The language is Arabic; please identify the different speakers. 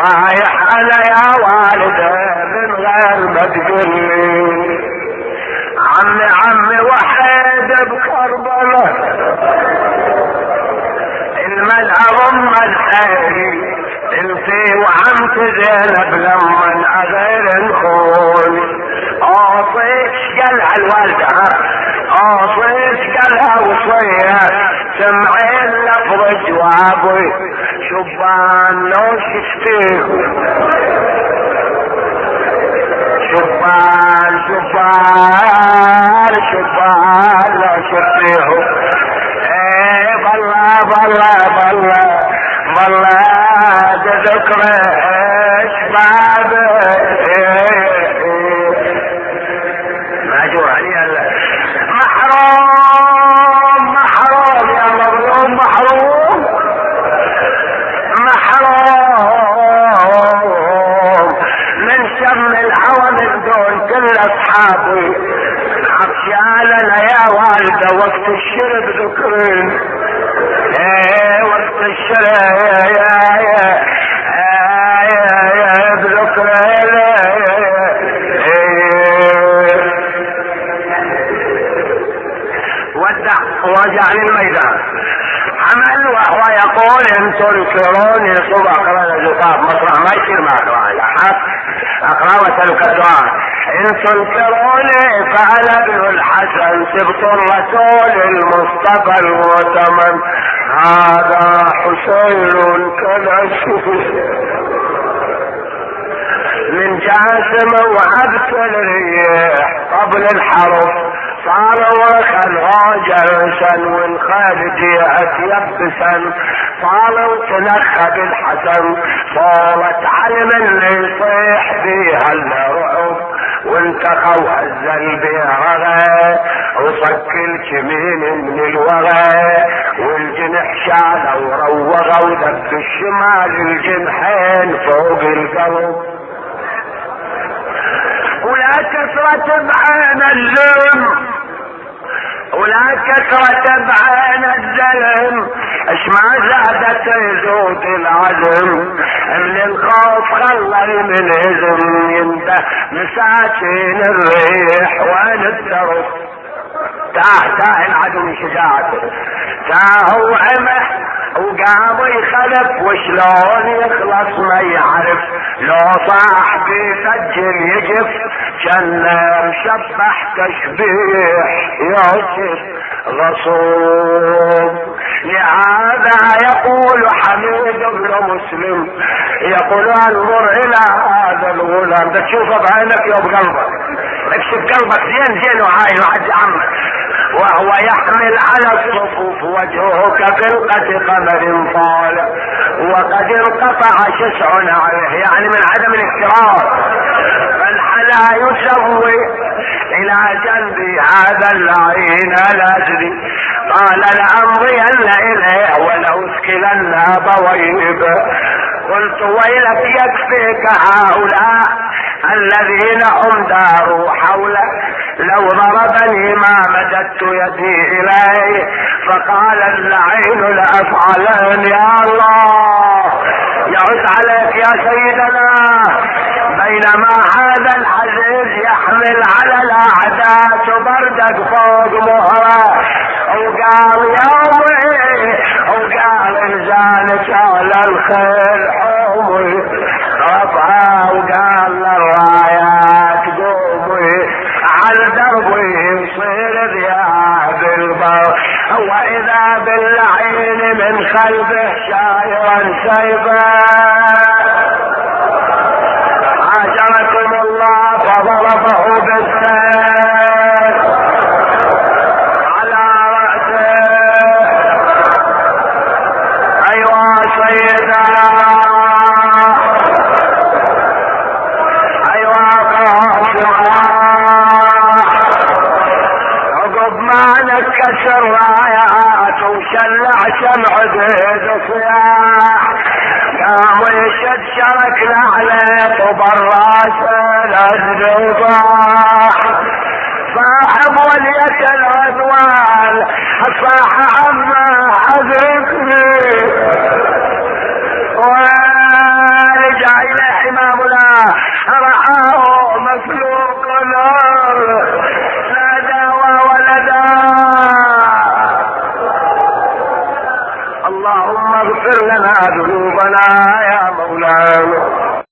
Speaker 1: رايح انا يا والده من غير ما تقولي عمي وحيد بكربلاء الملأ ام الحي انتي وعمت زينب لما غير نخون اعطيك قلع الوالدة اعطيك قلع وصية سمعين لفظ جوابي شبان لو شفتيه شبان لو شفتيه ايه بالله تذكره شبابه ماجور علي محروم يا مظلوم محروم من شم الهوى من دون كل اصحابي عطشاننا يا والده وقت الشرب ذكرين وقت الشرب بذكرين ورجع للميدان عمل وهو يقول ان تنكروني صبح قرأنا زقاف مطرح ما يصير معه حق اقرأ وسألك الدعاء ان تنكروني فانا ابن الحسن سبط الرسول المصطفى المؤتمن هذا حسين كنشف من جاسم وعبت الريح قبل الحرب صاروا خلها جلسا والخالد يبسا صاروا تنخى بالحسن صارت علم اللي يصيح بيها الرعب وانتخوا هزل بيها رغى وصك الكمين من الوغى والجنح شال وروغ ودب الشمال الجنحين فوق القلب ولا كثرة بعين اللم ولا كثرة بعين الزلم اش ما زادت يزود العزم من الخوف خلى المنهزم ينده مساكين الريح وين الدرس تاه العدو من شجاعته تاه وعمه وقام يخلف وشلون يخلص ما يعرف لو صاح بيسجل يجف كان مشبح تشبيح يوسف غصوب لهذا يقول حميد بن مسلم يقول انظر الى هذا الغلام ده تشوفه بعينك يا بقلبك اكشف قلبك زين وعاين وعد عمك وهو يحمل على الصفوف وجهه كفلقة قمر طالع وقد انقطع شسع عليه يعني من عدم الاكتراث فالحلا يسوي الى جنبي هذا اللعين الاجري قال لامضين اليه ولاسكنن ابويه قلت ويلك يكفيك هؤلاء الذين هم داروا حوله لو ضربني ما مددت يدي اليه فقال اللعين لافعلن يا الله يعد عليك يا سيدنا بينما هذا العزيز يحمل على الاعداء بردك فوق مهره وقال يومي وقال انزالك على الخيل حومي رفعه وقال للرايات قومي على دربي يصير ذياب البر واذا باللعين من خلفه شايرا سيفا عاشركم الله فضربه بالسيف على رأسه ايوا سيدنا نكسر رايات وشلع شمع زيد صياح قام يشد شركنا عليه وبراس الازدباح صاحب ولية العدوان صاح عما ادركني ورجع اللهم اغفر لنا ذنوبنا يا مولانا.